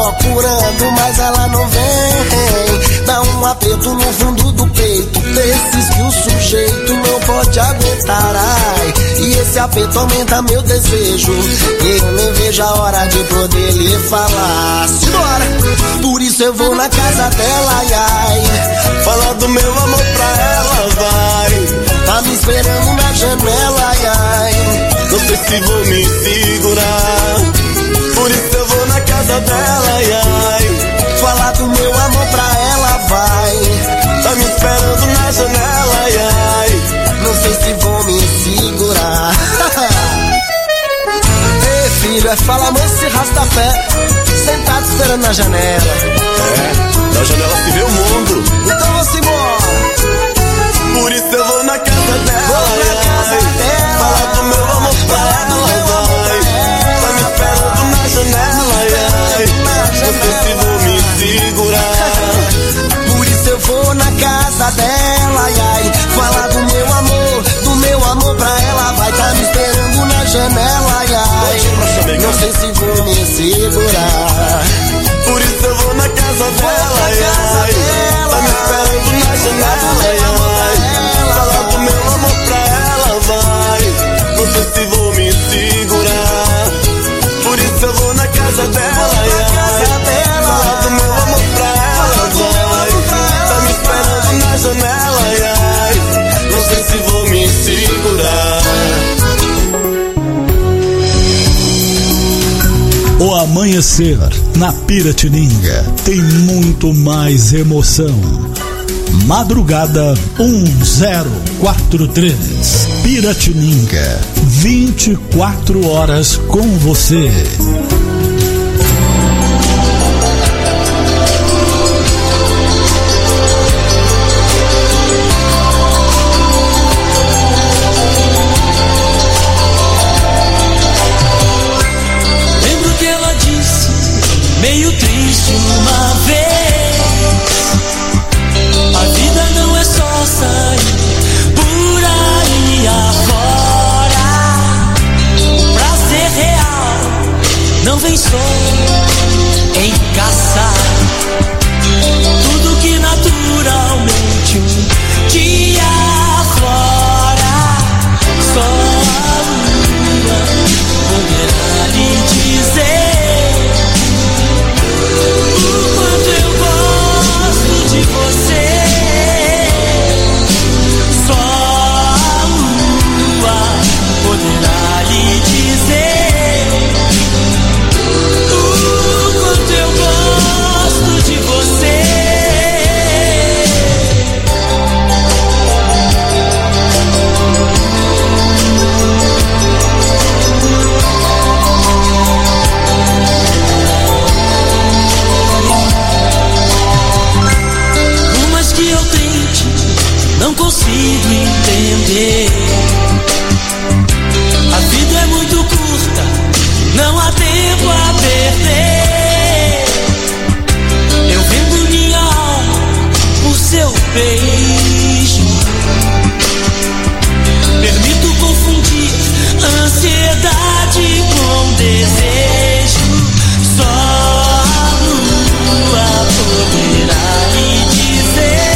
procurando, mas ela não vem. Dá um aperto no fundo do peito, desses que o sujeito não pode aguentar. Ai, e esse aperto aumenta meu desejo, eu nem vejo a hora de poder lhe falar. Simbora! Por isso eu vou na casa dela, ai, ai, falar do meu amor pra ela, vai. Tá me esperando na janela, ai, ai, não sei se vou me segurar. Por isso eu vou na casa dela, ai, ai, falar do meu amor pra ela, vai. Tá me esperando na janela, ai, ai, não sei se vou me segurar. Ei filho, é fala moço e rastafé, sentado esperando na janela. É, na janela se vê o mundo. Então vamos embora. Por isso eu vou na casa dela, vou na casa dela, falar do meu amor pra ela, vai. Tá me esperando na janela, ai, não sei se vou me segurar. Por isso eu vou na casa dela, ai, ai, falar do meu amor pra ela, vai. Tá me esperando na janela, ai, ai, não sei se vou me segurar. Por isso eu vou na casa dela, ai, ai, tá me esperando na janela, ai, ai, falar do meu amor pra ela, vai. Não sei se vou me segurar. Por isso eu vou na casa dela, ai, ai, falar do meu amor pra ela, vai. Tá me esperando na janela, ai, ai, não sei se vou me segurar. O amanhecer na Piratininga tem muito mais emoção. Madrugada 1043. Piratininga, 24 horas com você. Meio triste uma vez, a vida não é só sair por aí afora. O prazer real não vem só em caçar tudo que naturalmente um dia aflora. Só a lua poderá lhe dizer não consigo entender. A vida é muito curta, não há tempo a perder. Eu vendo minha alma por seu beijo, permito confundir ansiedade com desejo. Só a lua poderá lhe dizer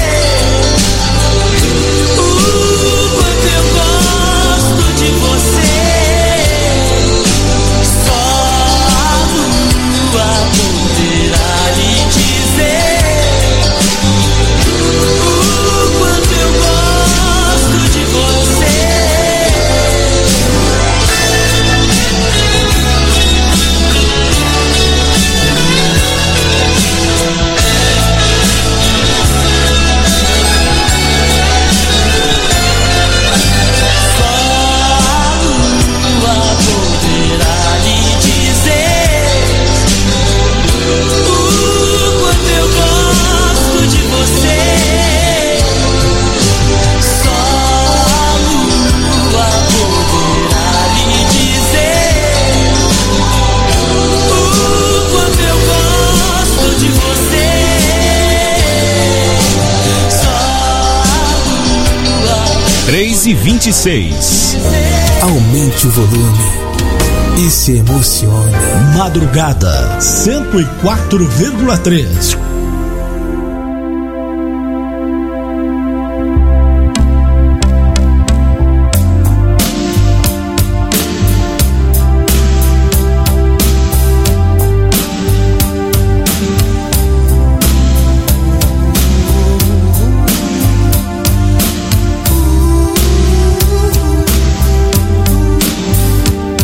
e 26. Aumente o volume. e se emocione. Madrugada 104,3.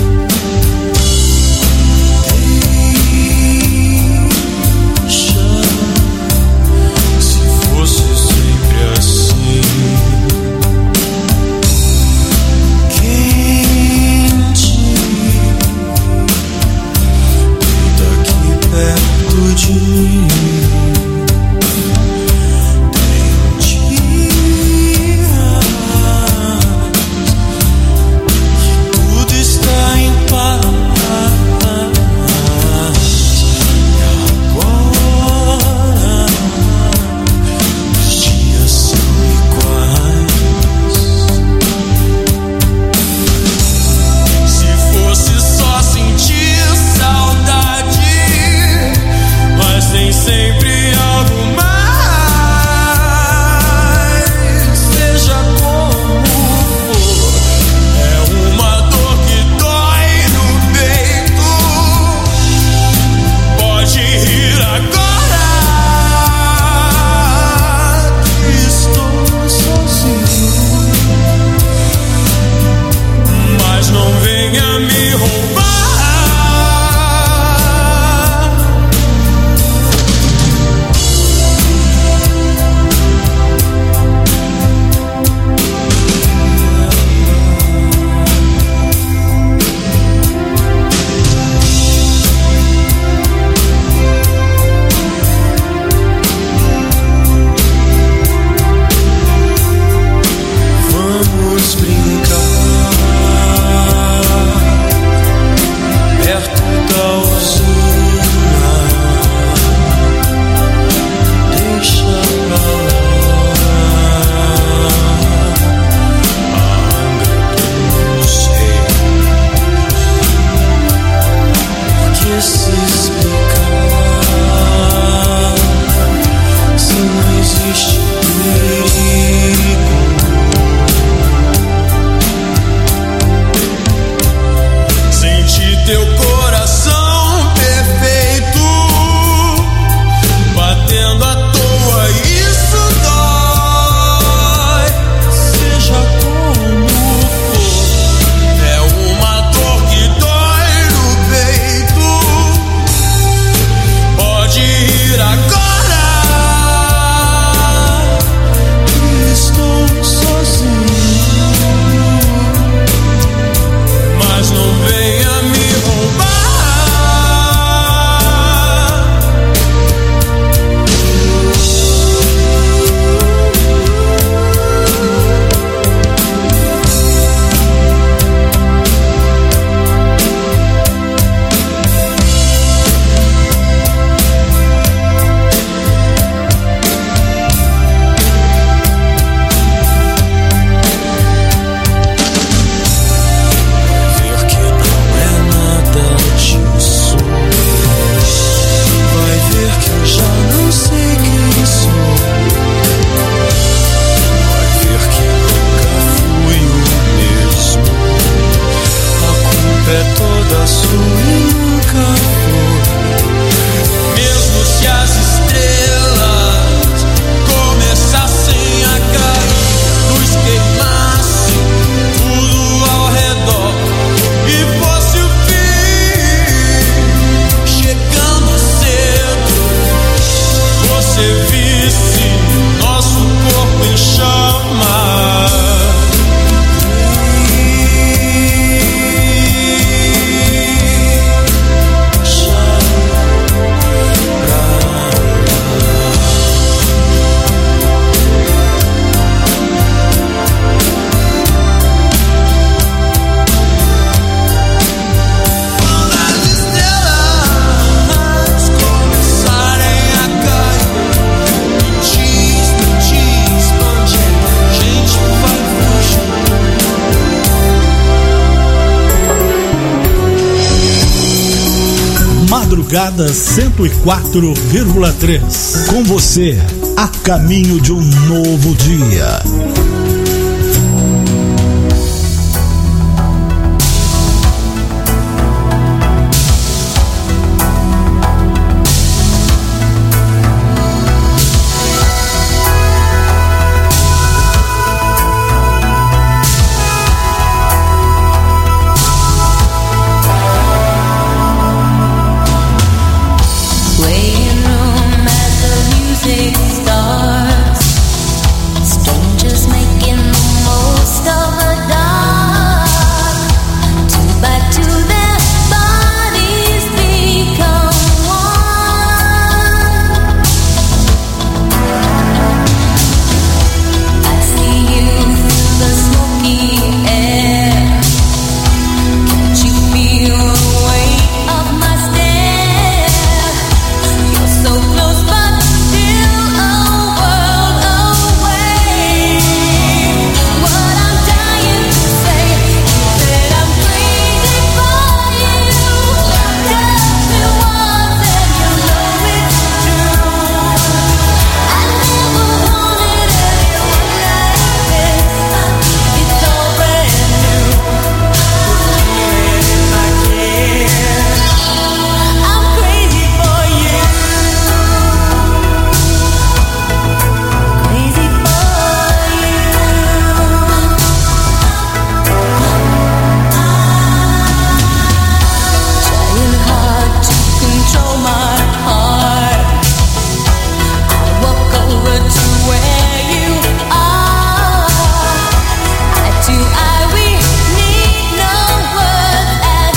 Shut Madrugada 104,3. Com você, a caminho de um novo dia. Strangers making the most of the dark. Two by two their bodies become one. I see you through the smoky air. Can't you feel the weight of my stare? You're so close but still a world away. What I'm dying to say is that I'm crazy for you. Tell me once and you know it's true. I never wanted anyone like this. It's all brand new. In my kiss, I'm crazy for you. Crazy for you. Trying hard to control my heart. I walk over to where you are. Eye to eye, we need no words at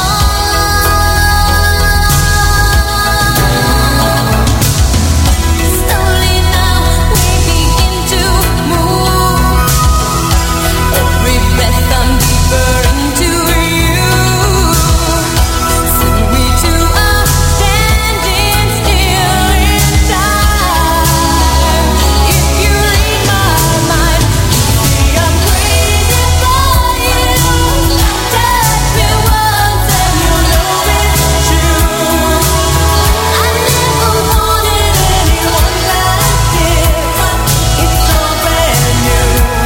all. Slowly now we begin to move. Every breath I'm deeper into you. Soon we two are standing still in time. If you read my mind, you see I'm crazy for you. Touch me once and you know it's true. I never wanted anyone like this. It's all brand new.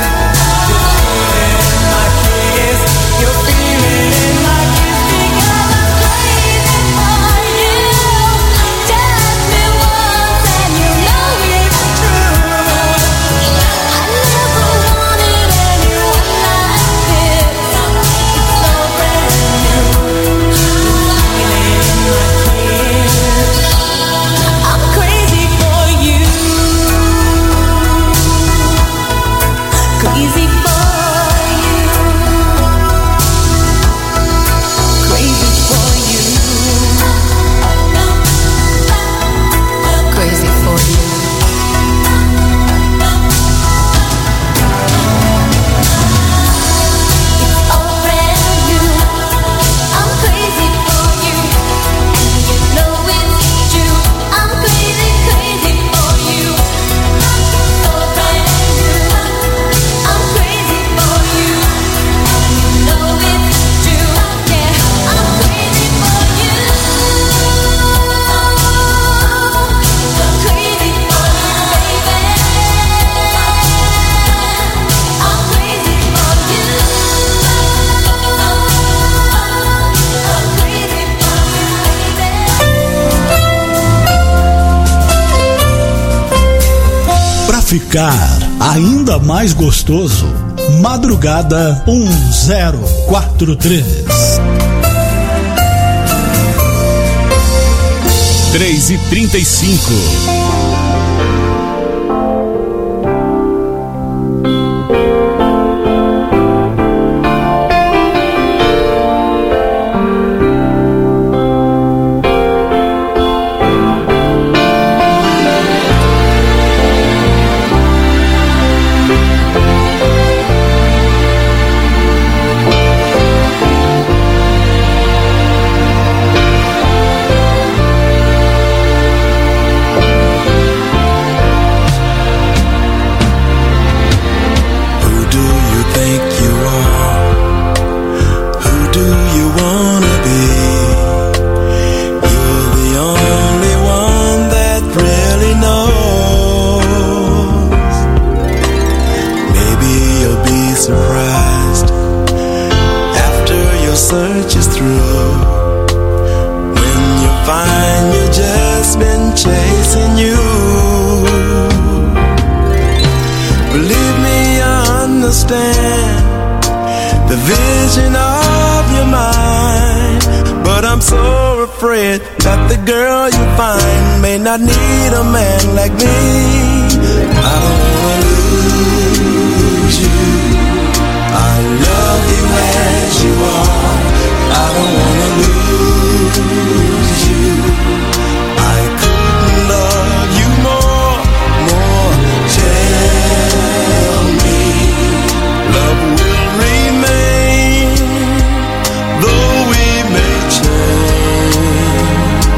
In my kiss, you're feeling in my kiss because I'm crazy for you. Touch me once and you know it's true. I never wanted anyone like this. It's all brand new. Feeling in my kiss. I'm crazy for you. Crazy for you. Crazy for you. Crazy for you. It's all brand new. I'm crazy for you, and you know it's true. I'm crazy, crazy for you. It's all brand new. I'm crazy for you, and you know it's true. Yeah, I'm crazy for you. I'm crazy for you, baby. I'm crazy for you. I'm crazy for you, baby. Pra ficar ainda mais gostoso, Madrugada 1043. 3h35. search is through, when you find you've just been chasing you, believe me, I understand the vision of your mind, but I'm so afraid that the girl you find may not need a man like me. I don't wanna lose you, I love you as you are. I don't wanna lose you, I couldn't love you more. Tell me, love will remain, though we may change.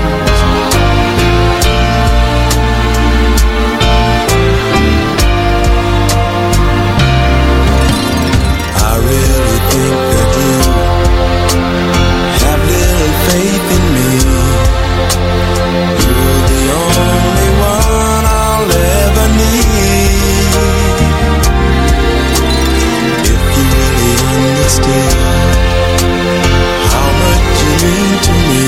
I really think that you have little faith in me. You're the only one I'll ever need. If you really understood how much you mean to me,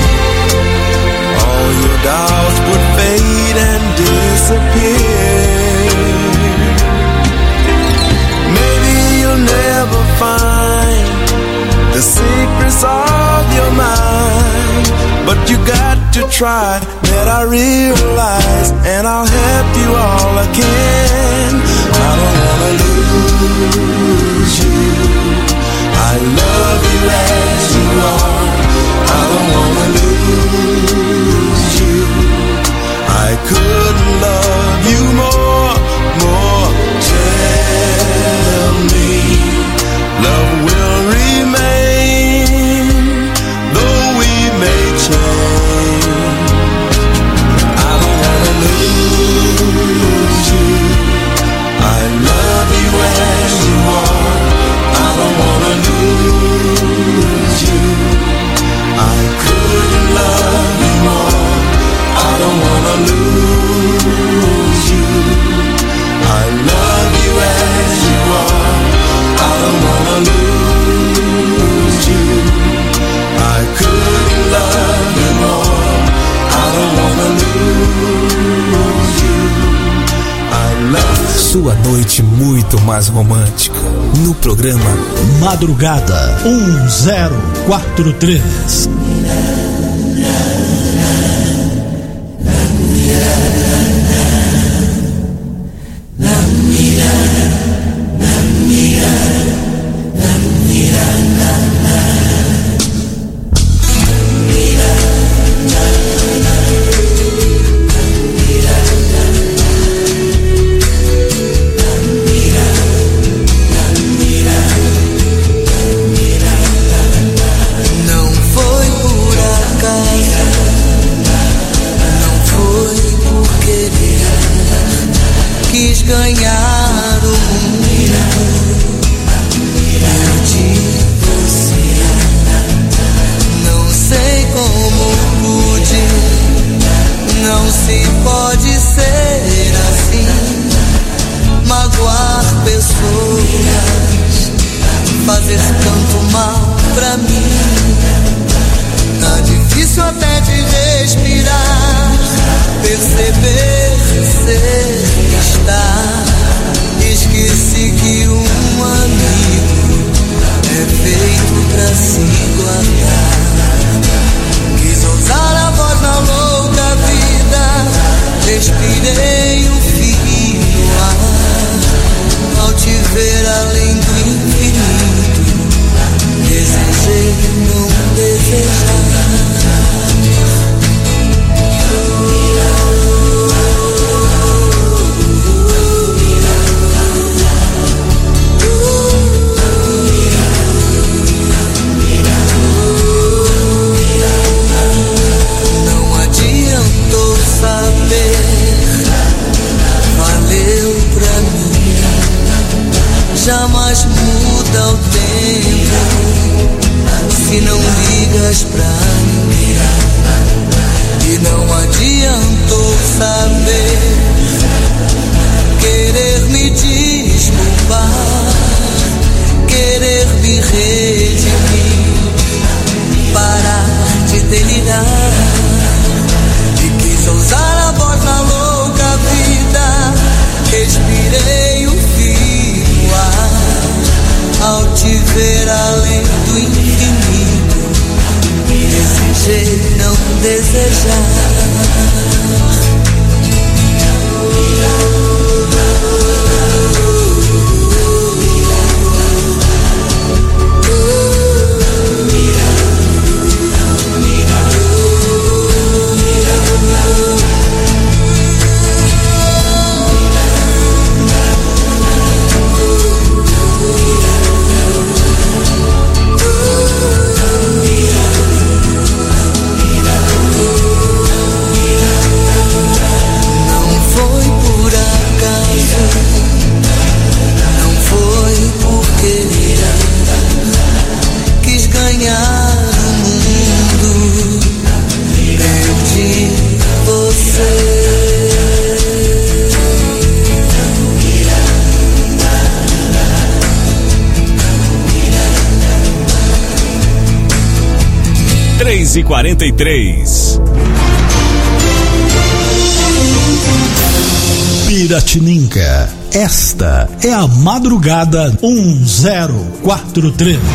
all your doubts would fade and disappear. Maybe you'll never find the secrets of your mind, but you got to try, that I realize, and I'll help you all I can. I don't wanna lose you, I love you as you are. I don't wanna lose you, I couldn't love you more. Tell me, love will remain, though we may change. I don't wanna lose you, I love you as you are. I don't wanna lose you, I couldn't love you more. I don't wanna lose you, I love you as you are. I don't wanna lose you, I couldn't love you more. I don't wanna lose you, I love you. Sua noite muito mais romântica no programa Madrugada 1043. Ganhar o mundo, perdi você. Não sei como pude, não se pode ser assim. Magoar pessoas, fazer tanto mal pra mim. Tá difícil até de respirar, perceber, ser, estar. Esqueci que um amigo é feito pra se guardar. Quis ousar a voz na louca vida, respirei um fio no ar. Ao te ver além do infinito, desejei não desejar. Jamais muda o tempo se não ligas pra ninguém. E não adiantou saber, querer me desculpar, querer me redimir. ganhar o mundo, perdi você. 3h43. Piratininga, esta é a Madrugada 1043.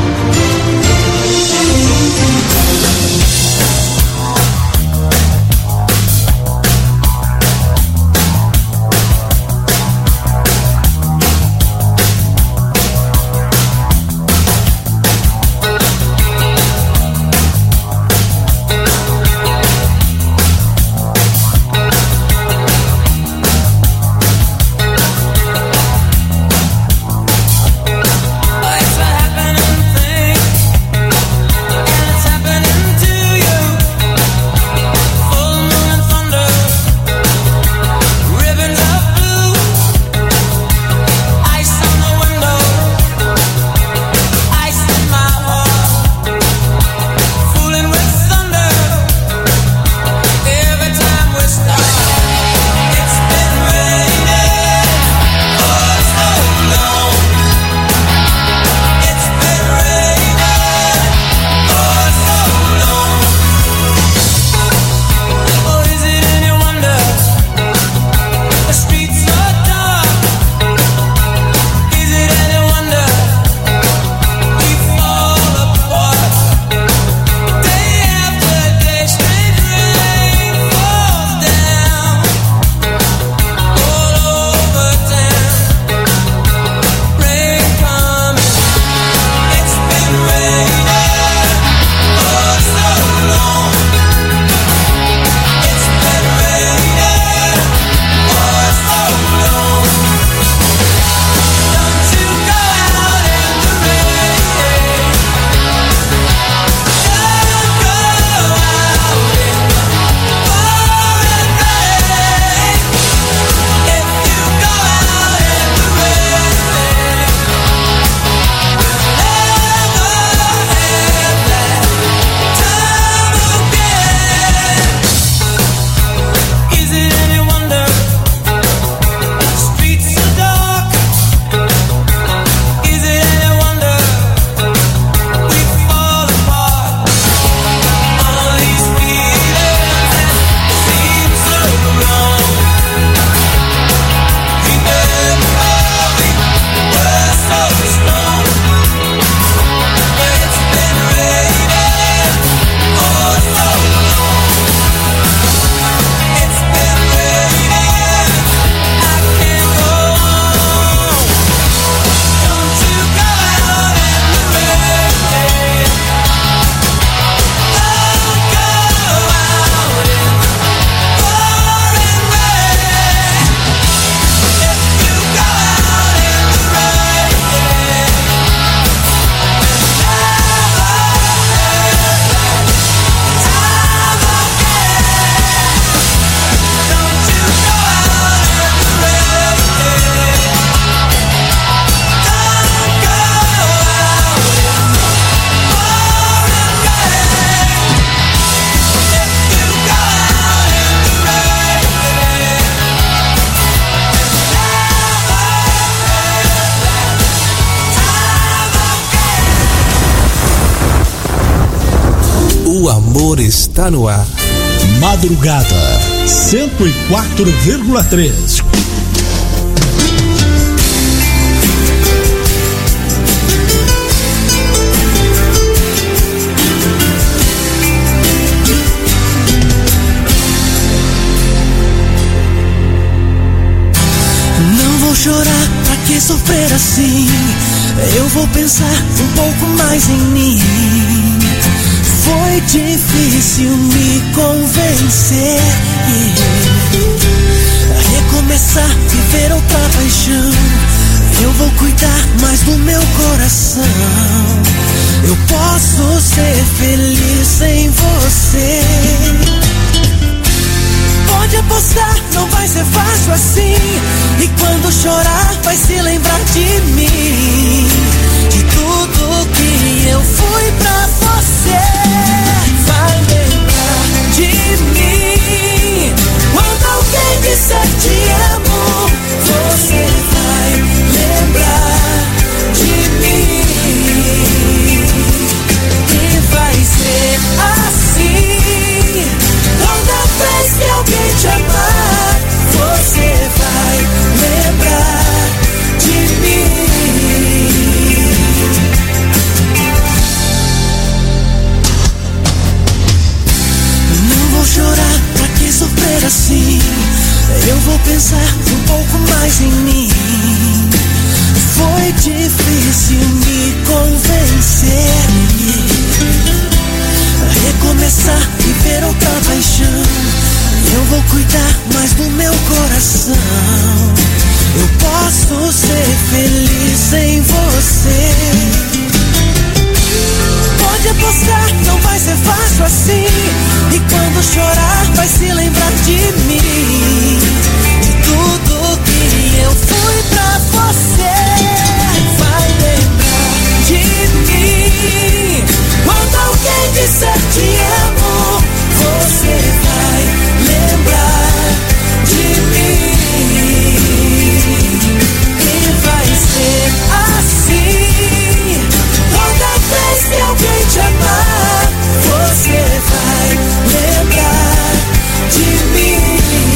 O amor está no ar. Madrugada 104,3. Não vou chorar, pra que sofrer assim? Eu vou pensar um pouco mais em mim. Foi difícil me convencer. Recomeçar, viver outra paixão. Eu vou cuidar mais do meu coração. Eu posso ser feliz sem você. Pode apostar, não vai ser fácil assim. E quando chorar, vai se lembrar de mim, de tudo que eu fui pra pensar um pouco mais em mim. Foi difícil me convencer a recomeçar, viver outra paixão. Eu vou cuidar mais do meu coração. Eu posso ser feliz sem você. Pode apostar, não vai ser fácil assim. E quando chorar, vai se lembrar de mim, de tudo que eu fui pra você. Vai lembrar de mim. Quando alguém disser te amo, você vai lembrar de mim. E vai ser assim. Toda vez que alguém te amar, você vai lembrar de mim.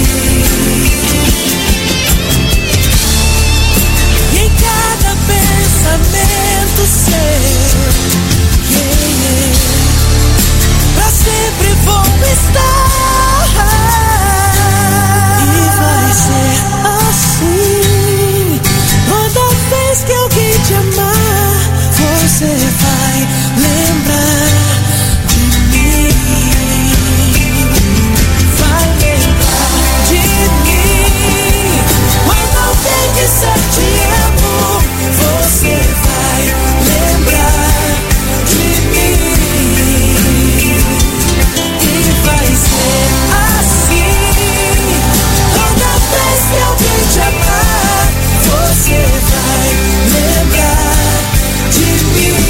E em cada pensamento seu, pra sempre vou estar. E vai ser assim. Toda vez que alguém te amar, você vai lembrar de mim. Vai lembrar de mim. Quando alguém disser te amo, você vai lembrar de mim. E vai ser assim. Toda vez que alguém te amar, você vai lembrar de mim.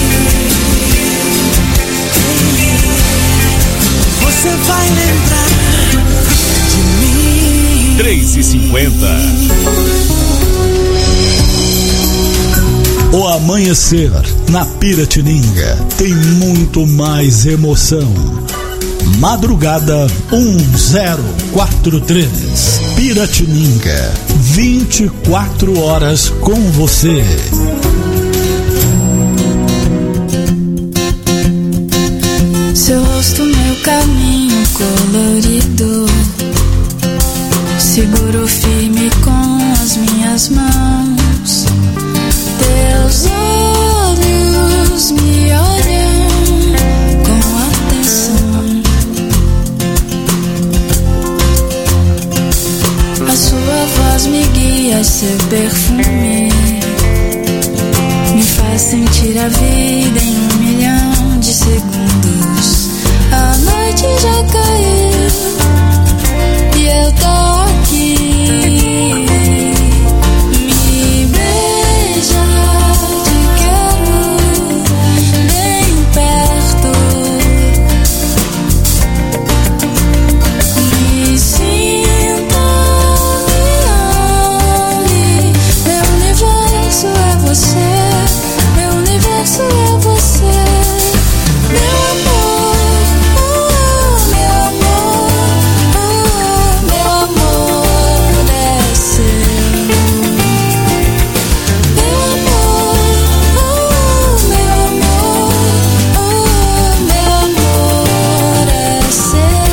Você vai lembrar de mim. 3h50. O amanhecer na Piratininga tem muito mais emoção. Madrugada 1043. Piratininga, 24 horas com você. Seu rosto, meu caminho colorido, seguro firme com as minhas mãos. Teus olhos me olham com atenção. A sua voz me guia, seu perfume me faz sentir a vida em 1.000.000 de segundos. A noite já caiu e eu tô aqui. Me beija, te quero bem perto. Me sinta, me ame. Meu universo é você. Meu universo é você. Meu amor, meu amor, meu amor é seu. Meu amor, meu amor é seu.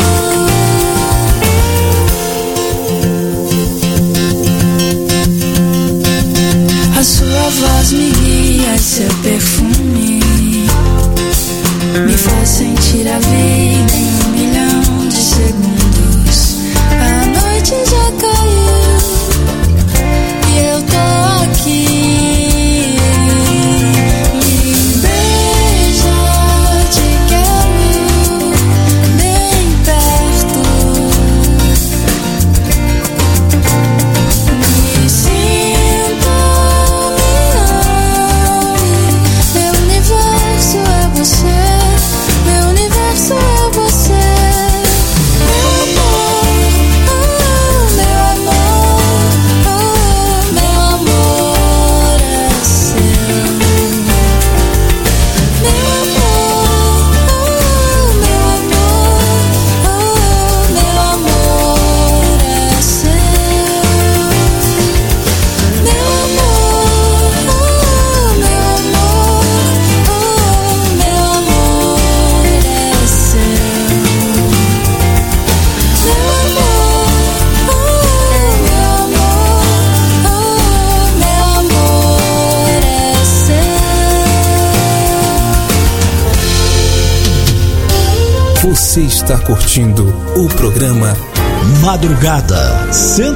A sua voz me guia, seu perfume me faz sentir a vida em 1.000.000 de segundos. A noite já caiu e eu tô aqui. Me beija, te quero bem perto. Me sinta, me ame. Meu universo é você. Meu universo é Você está curtindo o programa Madrugada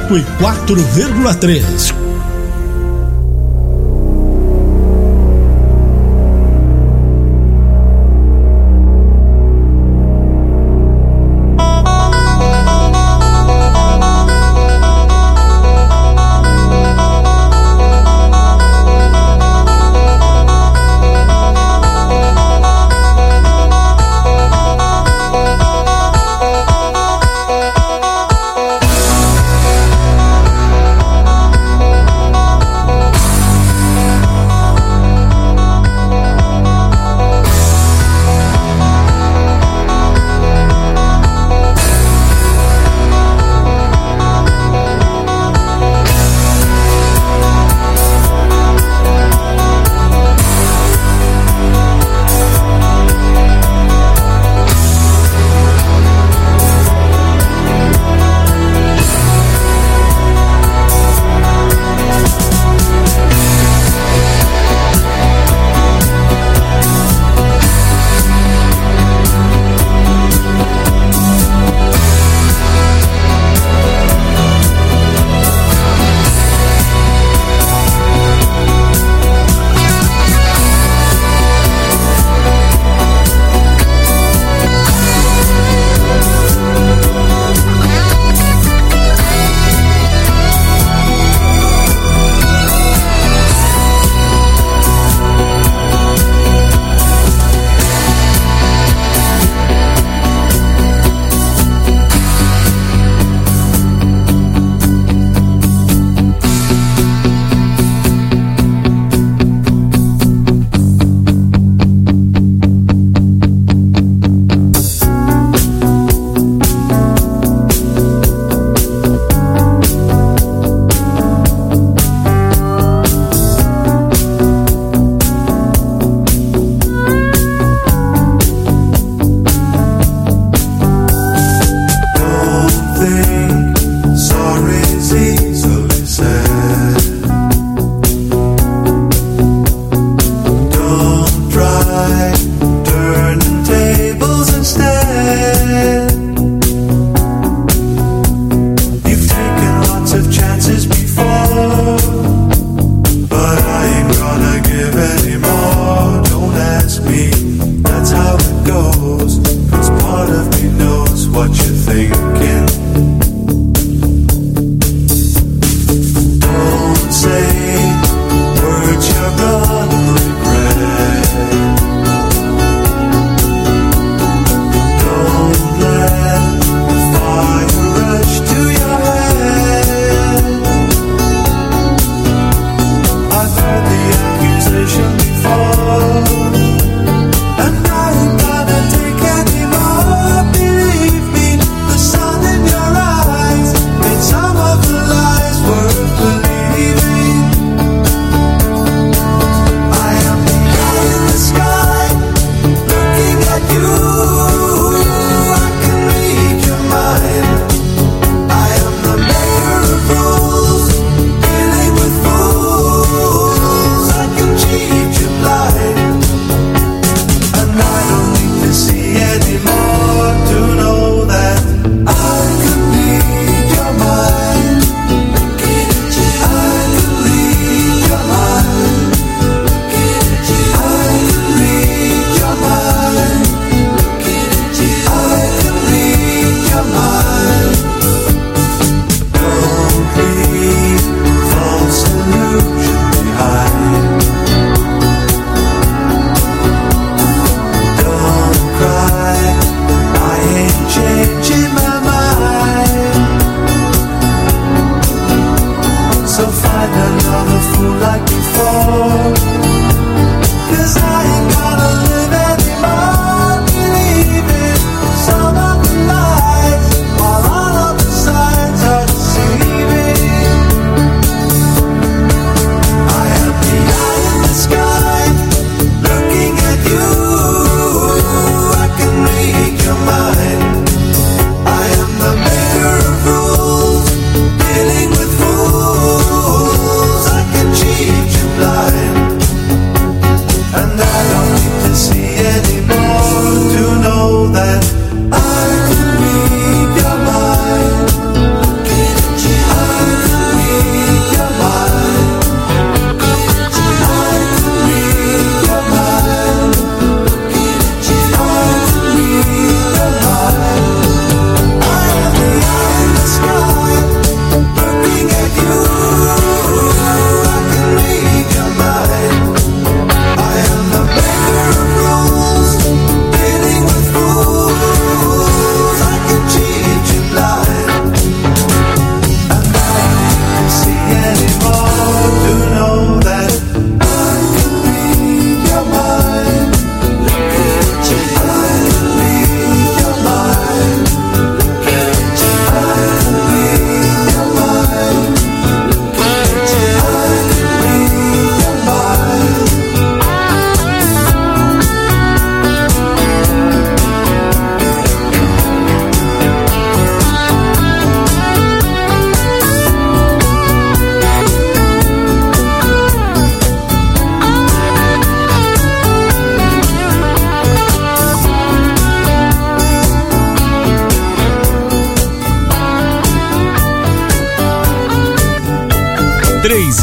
104,3.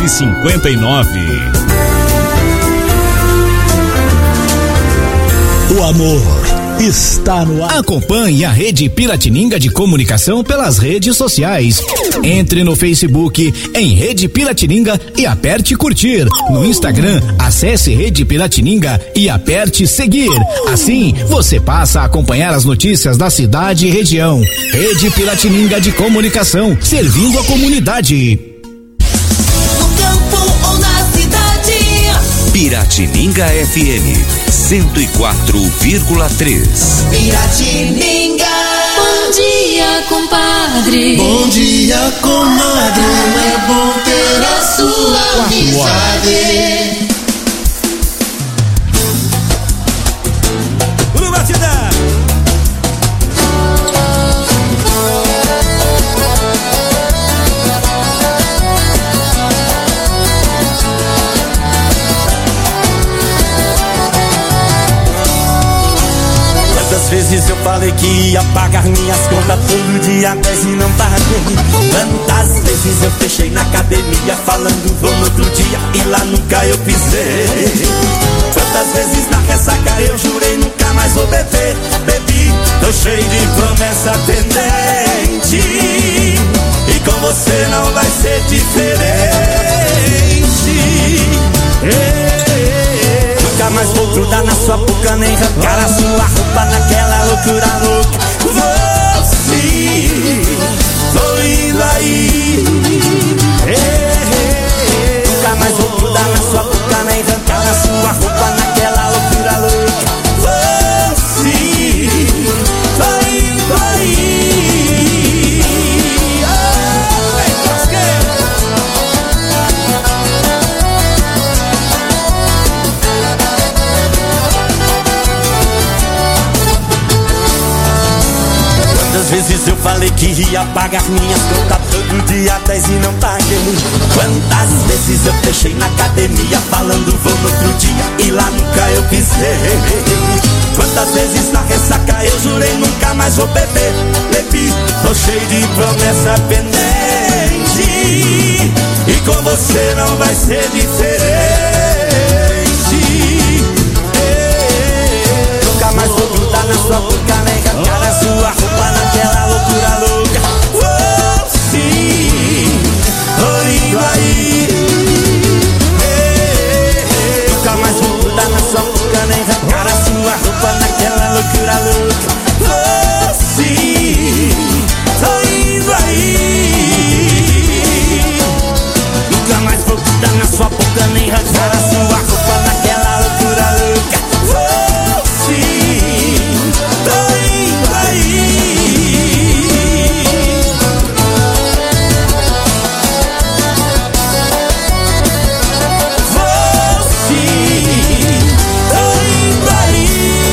10:59. O amor está no ar. Acompanhe a Rede Piratininga de Comunicação pelas redes sociais. Entre no Facebook em Rede Piratininga e aperte curtir. No Instagram, acesse Rede Piratininga e aperte seguir. Assim, você passa a acompanhar as notícias da cidade e região. Rede Piratininga de Comunicação, servindo a comunidade. No campo ou na cidade. Piratininga FM 104,3. Piratininga. Bom dia, compadre. Bom dia, comadre. Como é bom ter a sua amizade. Tudo batida. Quantas vezes eu falei que ia pagar minhas contas todo dia 10 e não paguei. Quantas vezes eu fechei na academia falando vou no outro dia e lá nunca eu pisei. Quantas vezes na ressaca eu jurei nunca mais vou beber. Bebi, tô cheio de promessa pendente e com você não vai ser diferente. Nunca mais vou grudar na sua boca, nem arrancar a sua roupa naquela loucura louca. Vou sim, tô indo aí. Nunca mais vou grudar na sua boca, nem arrancar a sua roupa naquela loucura louca. Vou sim, tô indo aí. Quantas vezes eu falei que ia pagar minhas contas todo dia 10 e não paguei. Quantas vezes eu fechei na academia falando vou no outro dia e lá nunca eu pisei. Quantas vezes na ressaca eu jurei nunca mais vou beber. Bebi, tô cheio de promessa pendente e com você não vai ser diferente. Nunca mais vou grudar na sua boca, nem arrancar a sua roupa naquela loucura louca. Oh, sim, tô indo aí. Nunca mais vou grudar na sua boca, nem arrancar a sua roupa naquela loucura louca. Oh, sim, tô indo aí. Nunca mais vou grudar na sua boca, nem arrancar a sua roupa naquela loucura louca. Oh, sim, tô indo aí. Vou sim, tô indo aí.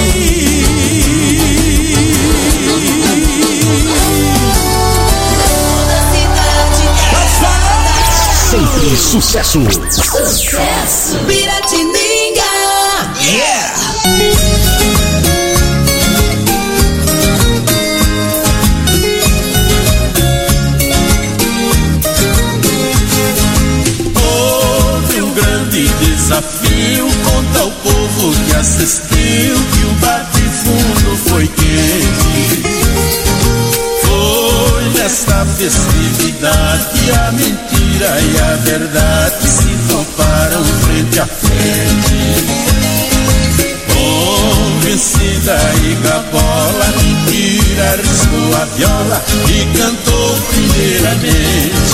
Sempre sucesso. Sucesso. Piratininga. Yeah! Houve um grande desafio contra o povo que assistiu, que o bate-fundo foi quente. Foi nesta festividade que a mentira e a verdade se toparam frente a frente. Convencida e gabola, mentira riscou a viola e cantou primeiramente.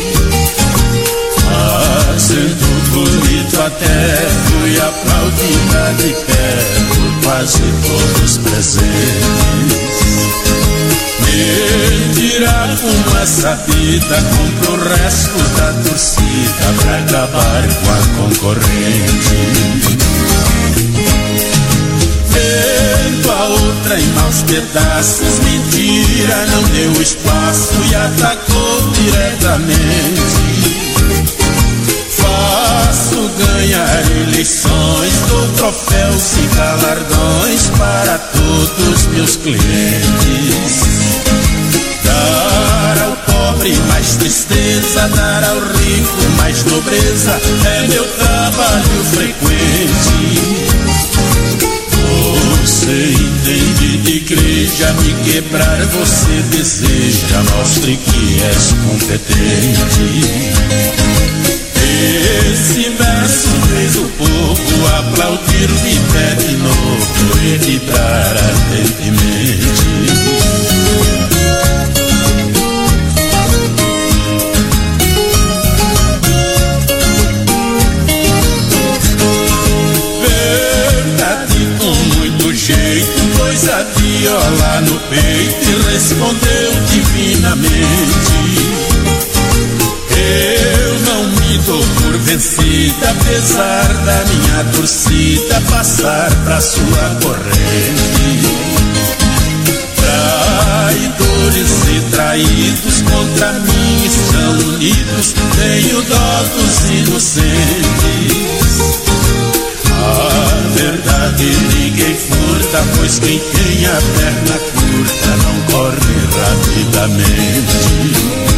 Fazendo bonito até fui aplaudida de pé por quase todos presentes. Mentira como essa vida compra o resto da torcida pra acabar com a concorrente. Vendo a outra em maus pedaços, mentira não deu espaço e atacou diretamente. Faço ganhar eleições, dou troféus e galardões para todos meus clientes. Dar ao pobre mais tristeza, dar ao rico mais nobreza, é meu trabalho frequente. Você entende de igreja, me quebrar você deseja, mostre que és competente. Esse verso fez o povo aplaudir, me pede novo e vibrar ardentemente. Pôs a viola no peito e respondeu divinamente: eu não me dou por vencida, apesar da minha torcida passar pra sua corrente. Traidores e traídos contra mim estão unidos, tenho dó dos inocentes. A verdade ninguém furta, pois quem tem a perna curta não corre rapidamente.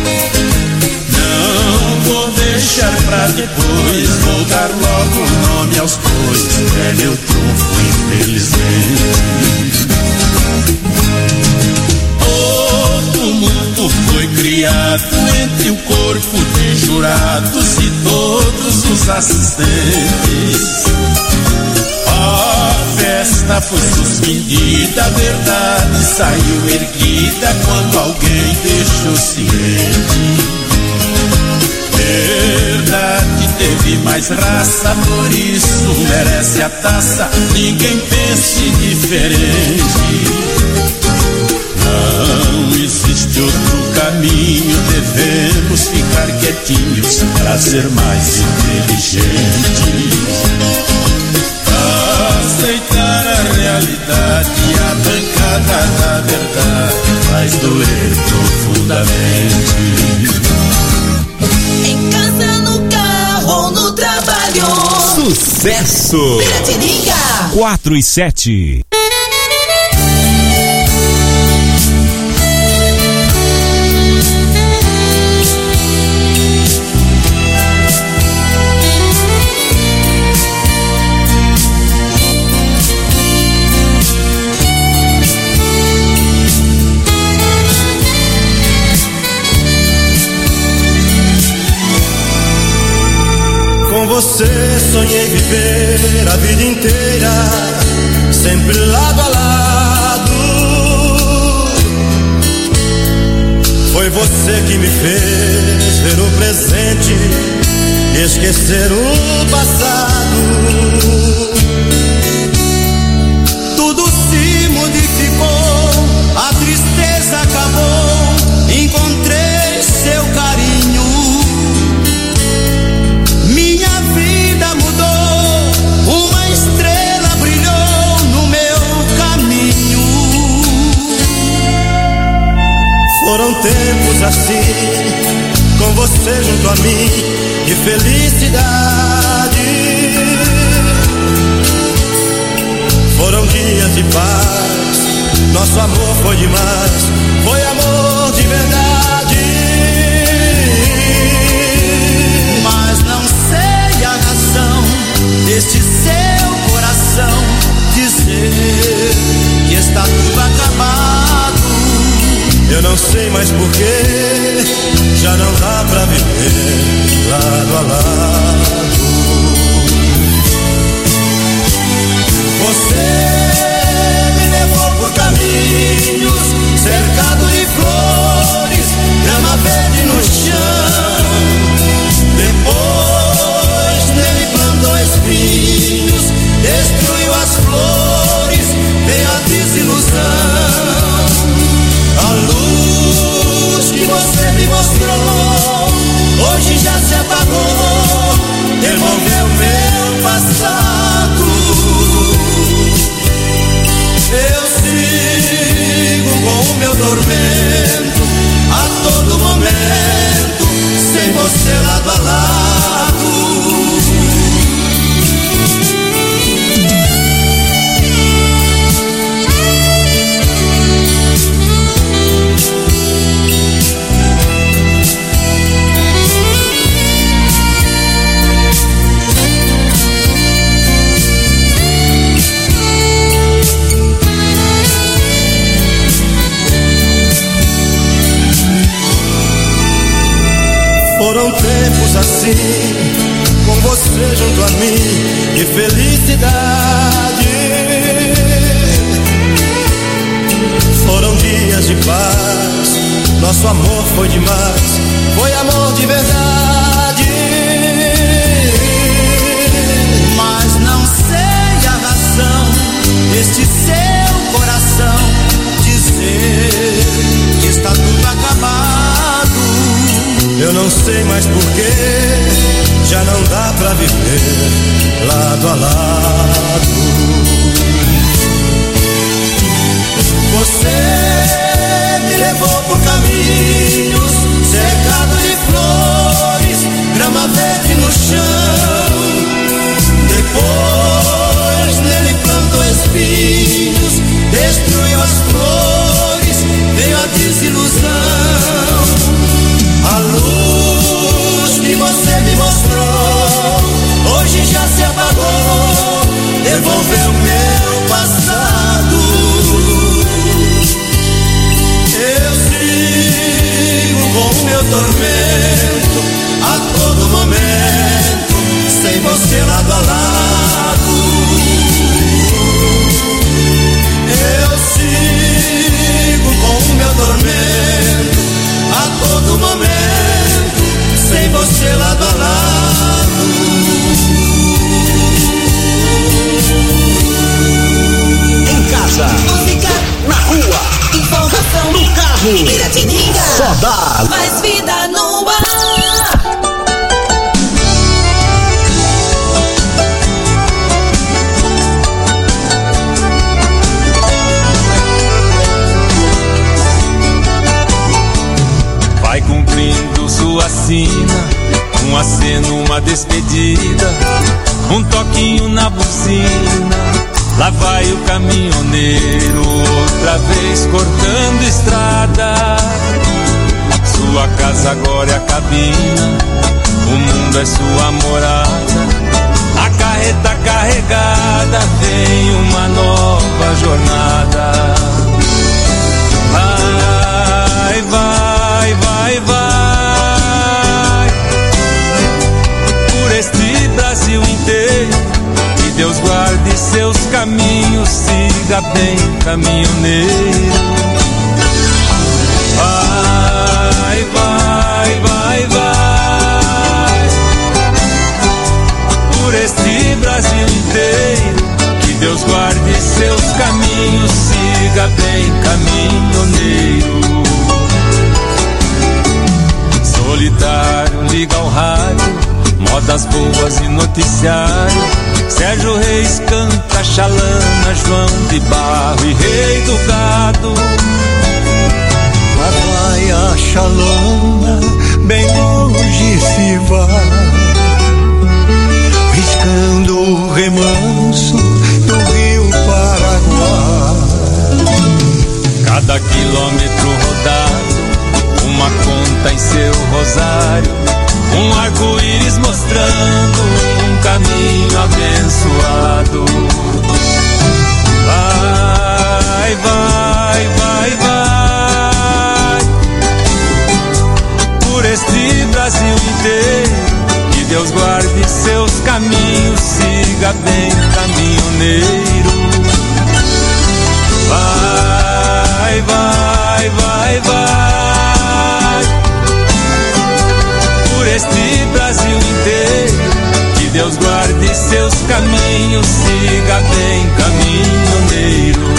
Não vou deixar pra depois, vou dar logo o nome aos bois, é meu trunfo infelizmente. Todo mundo foi criado entre o corpo de jurados e todos os assistentes. A festa foi suspendida, a verdade saiu erguida quando alguém deixou ciente. Verdade teve mais raça, por isso merece a taça, ninguém pense diferente. Não existe outro caminho, devemos ficar quietinhos pra ser mais inteligentes. Aceitar a realidade, a bancada da verdade faz doer profundamente. Em casa, no carro ou no trabalho. Sucesso! Piratininga 4 e 7. Com você sonhei viver a vida inteira, sempre lado a lado. Foi você que me fez ver o presente e esquecer o passado. Tudo se modificou, a tristeza acabou, encontrei seu carinho. Minha vida mudou, uma estrela brilhou no meu caminho. Foram tempos assim, com você junto a mim, de felicidade. Foram dias de paz, nosso amor foi demais, foi amor de verdade. Mas não sei a razão deste seu coração dizer que está tudo acabado. Eu não sei mais porquê, já não dá pra viver lado a lado. Você me levou por caminhos cercado de flores, grama verde no chão. Depois nele plantou espinhos, destruiu as flores, veio a desilusão. A luz que você me mostrou hoje já se apagou, devolveu meu passado. Eu sigo com o meu tormento a todo momento, sem você lado a lado. Foram tempos assim, com você junto a mim, de felicidade. Foram dias de paz, nosso amor foi demais, foi amor de verdade. Mas não sei a razão deste seu coração dizer que está tudo acabado. Eu não sei mais porquê, já não dá pra viver lado a lado. Você me levou por caminhos cercados de flores, grama verde no chão. Depois nele plantou espinhos, destruiu as flores, veio a desilusão. A luz que você me mostrou hoje já se apagou, devolveu meu passado. Eu sigo com o meu tormento a todo momento, sem você lado a lado. Eu sigo com o meu tormento a todo momento, sem você lado a lado. Em casa, Música na rua, informação no carro, Piratininga, só dá mais vida no ar. Vai cumprindo sua sina, um aceno, uma despedida, um toquinho na buzina. Lá vai o caminhoneiro, outra vez cortando estrada. Sua casa agora é a cabina, o mundo é sua morada. A carreta carregada, vem uma nova jornada. Vai, vai, vai, vai, por este Brasil inteiro, que Deus guarde seus caminhos, siga bem, caminhoneiro. Vai, vai, vai, vai, por este Brasil inteiro, que Deus guarde seus caminhos, siga bem, caminhoneiro. Solitário, liga ao rádio, modas boas e noticiário. Sérgio Reis canta Xalana, João de Barro e Rei do Gado. Lá vai a Xalana, bem longe se vai, riscando o remanso do Rio Paraguai. Cada quilômetro rodado, uma conta em seu rosário, um arco-íris mostrando um caminho abençoado. Vai, vai, vai, vai, por este Brasil inteiro, que Deus guarde seus caminhos, siga bem, caminhoneiro. Vai, vai, vai, vai, por este Brasil inteiro, que Deus guarde seus caminhos, siga bem, caminhoneiro.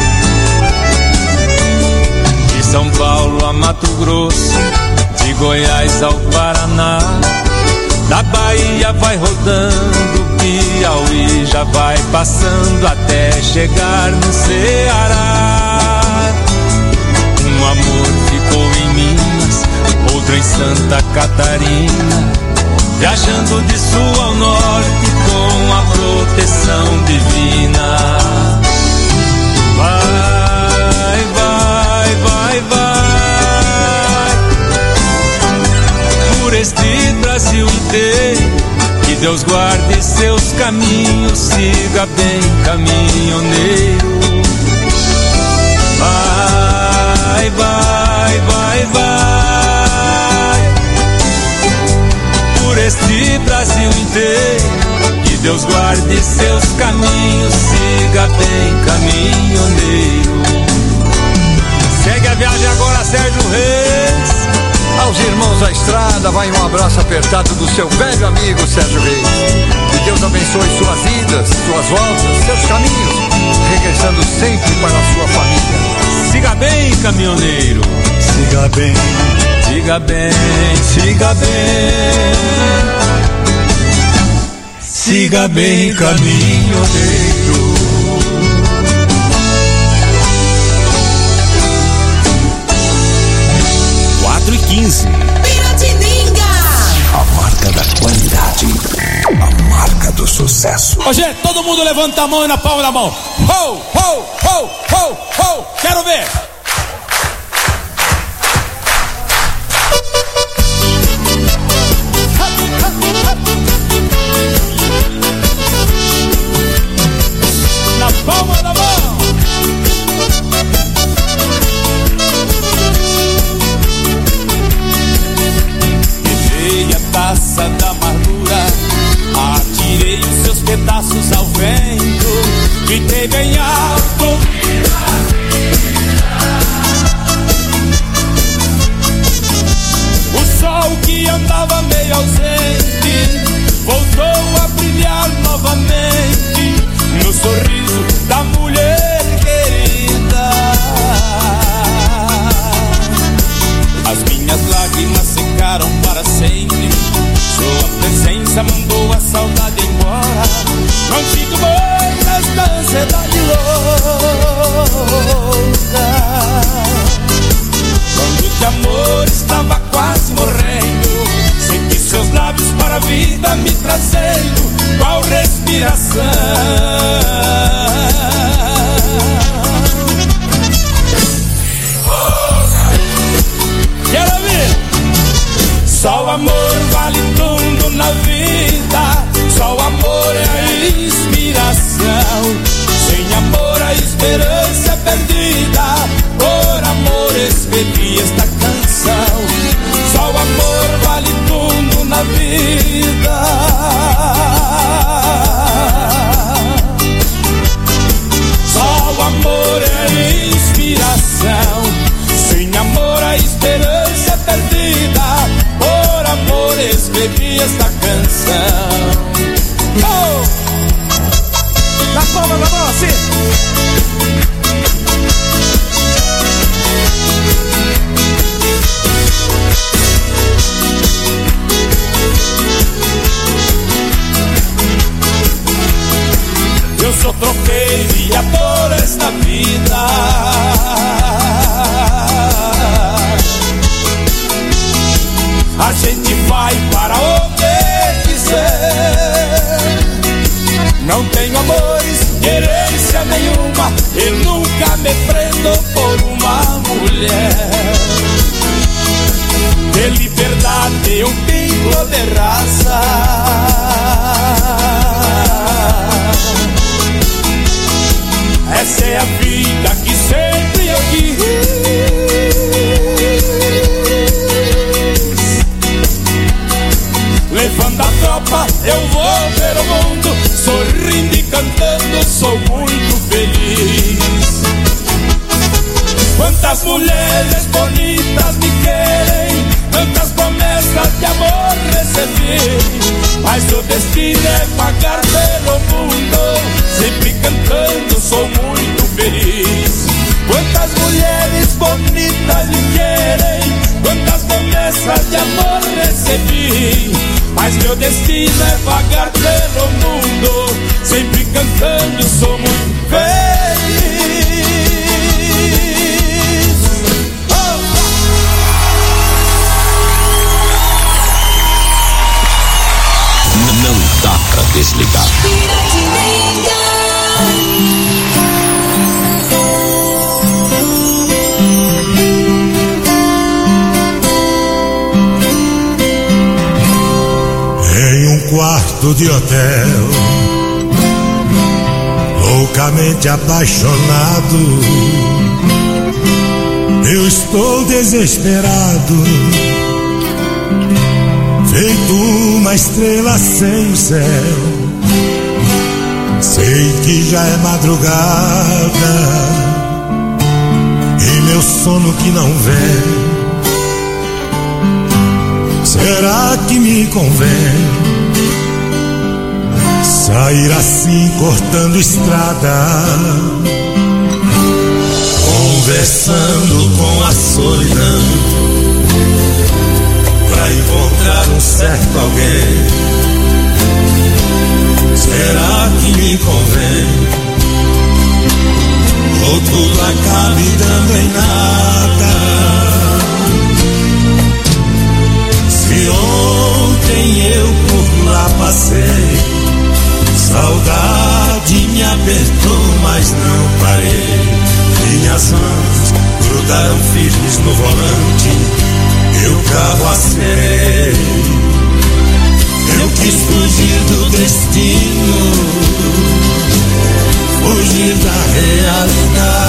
De São Paulo a Mato Grosso, de Goiás ao Paraná, da Bahia vai rodando, Piauí já vai passando, até chegar no Ceará. Um amor ficou em Minas, outro em Santa Catarina, viajando de sul ao norte com a proteção divina. Vai, vai, vai, vai, por este Brasil inteiro, que Deus guarde seus caminhos, siga bem, caminhoneiro. Vai, vai, vai, vai, vai um abraço apertado do seu velho amigo Sérgio Reis. Que Deus abençoe suas idas, suas voltas, seus caminhos, regressando sempre para a sua família. Siga bem, caminhoneiro. Siga bem. Siga bem, siga bem. Siga bem, caminhoneiro. 4h15. Piratininga. A marca da qualidade. A marca do sucesso. Ô, gente, todo mundo levanta a mão e na palma da mão. Ho, ho, ho, ho, ho. Quero ver. Na palma da mão. Levei a taça da amargura, atirei os seus pedaços ao vento, gritei bem alto. O sol que andava meio ausente voltou a brilhar novamente no sorriso da mulher querida. As minhas lágrimas secaram para sempre, sua presença mandou a saudade embora. Não sinto mais esta ansiedade louca. Quando de amor estava quase morrendo, senti seus lábios para a vida me trazendo, qual respiração. Quero ver. Só o amor vale tudo na vida, só o amor é a inspiração. Sem amor a esperança é perdida, por amor escrevi esta canção. Só o amor vale tudo na vida. Só o amor é a inspiração. Sem amor a esperança é perdida, por amor escrevi esta canção. Oh! Na palma da mão, assim. Eu sou troqueiro e por esta vida. A gente vai para onde quiser. Não tenho amores, querência nenhuma, e nunca me prendo por uma mulher. De liberdade um pingo de raça. Essa é a vida que sempre eu quis. Levando a tropa, eu vou ver o mundo, sorrindo e cantando, sou muito feliz. Quantas mulheres bonitas me querem, tantas promessas de amor recebi, mas o destino é vagar pelo mundo, sempre cantando, sou muito feliz. Quantas mulheres bonitas me querem, quantas promessas de amor recebi, mas meu destino é vagar pelo mundo, sempre cantando, sou muito feliz. Oh! Não dá pra desligar. Em um quarto de hotel, loucamente apaixonado, eu estou desesperado, feito uma estrela sem o céu. Sei que já é madrugada e meu sono que não vem. Sei Será que me convém sair assim cortando estrada, conversando com a solidão, pra encontrar um certo alguém? Será que me convém? Ou tudo acabe dando em nada? Se ontem eu por lá passei, saudade me apertou, mas não parei. Minhas mãos grudaram firmes no volante, eu carro acelerei. Eu quis fugir do destino, fugir da realidade.